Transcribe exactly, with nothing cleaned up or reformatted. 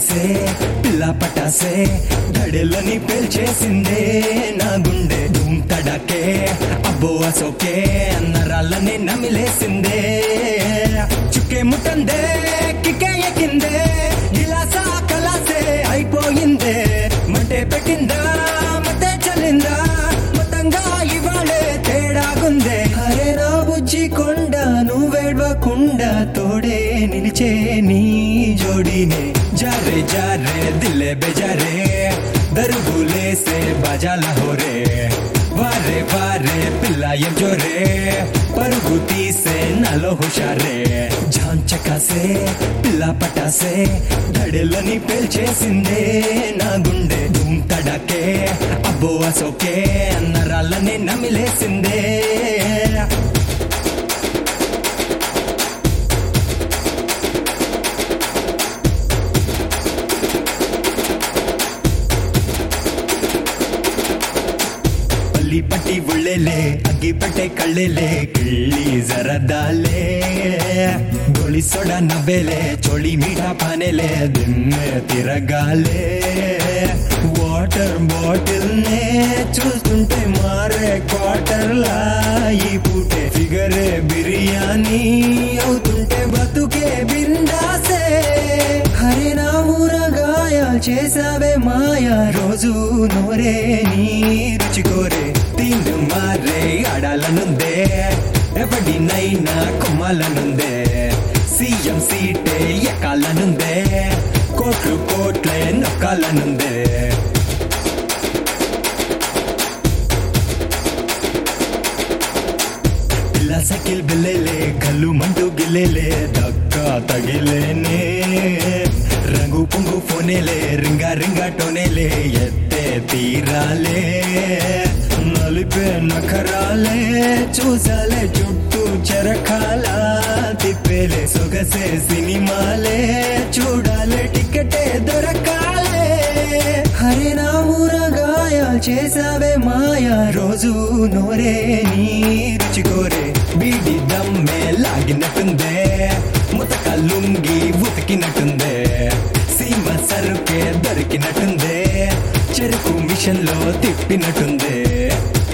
జాతకాసే పిల్ల పటాసే ధడెలని పేల్చేసిందే నా గుండె ధూమ్ తడాకే అబ్బో అసోకే అన్నరాళ్ళని నమిలేసిందే చుక్కే ముట్టందే కికే ఎక్కిందే గిలాసా కలాసే అయిపోయిందే మంటే పెట్టిందా మతే చల్లిందా మొత్తంగా ఇవాళే తేడాగుందే అరే నా బుజ్జి కొండ నువ్వేడ్వకుండా తోడే నిలిచే నీ జోడీనే జారే జారే దిల్లే బెజారే దరుగులేసే బజాల హోరే వారే వారే పిల్ల ఏం జోరే పరుగు తీసే నాలో హుషారే జాంచకాసే పిల్ల పటాసే ధడెలని పేల్చేసిందే నా గుండె ధూమ్ తడాకే అబ్బో అసోకే అన్నరాళ్ళని నమిలేసిందే ಪಲ್ಲಿ ಪಟ್ಟಿ ಒಳ್ಳೆಲೆ ಅಗ್ಗಿ ಪಟ್ಟೆ ಕಳ್ಳೆಲೆ ಕಿಳ್ಳಿ ಜರದಾಲೆ ಗೋಳಿ ಸೊಡ ನವ್ವೆಲೆ ಚೋಳಿ ಮೀಠ ಪಾನೆಲೆ ದಿಮ್ಮೆ తిరగాలే వాటర్ బాటిల్ నే చూస్తుంటే మారే క్వార్టర్ లా ఈ పూటే ఫిగరే బిర్యానీ అవుతుంటే బతుకే బిందాసే హరే నా ఊరగాయ చేసావే మాయా రోజు నోరే నీ రుచి కోరే తిండు మారే ఆడాలనుందే ఎవడినైనా కొమ్మాలనుందే సీఎం సీటే ఎక్కాలనుందే కోట్లు కోట్లే నొక్కాలనుందే పిల్ల సైకిల్ బిల్లేలే కళ్ళు మంటూ గిల్లేలే దక్క తగిలేనే రంగు పొంగు ఫోనేలే రింగా రింగా టోనేలే ఎత్తే తీరాలే నలిపే నఖరాలే చూసాలే చుట్టూ చెరకాల తిప్పేలే సొగసే సినిమాలే చూడాలే టికెటే దొరకాలే హరే నా ఊరగాయ చేసావే మాయా రోజు నోరే నీ రుచి కోరే బీడి దమ్మే లాగినట్టుందే ముతక లుంగి ఉతికినట్టుందే సీమ సరుకే దొరికినట్టుందే చెరుకు మిషన్ లో తిప్పినట్టుందే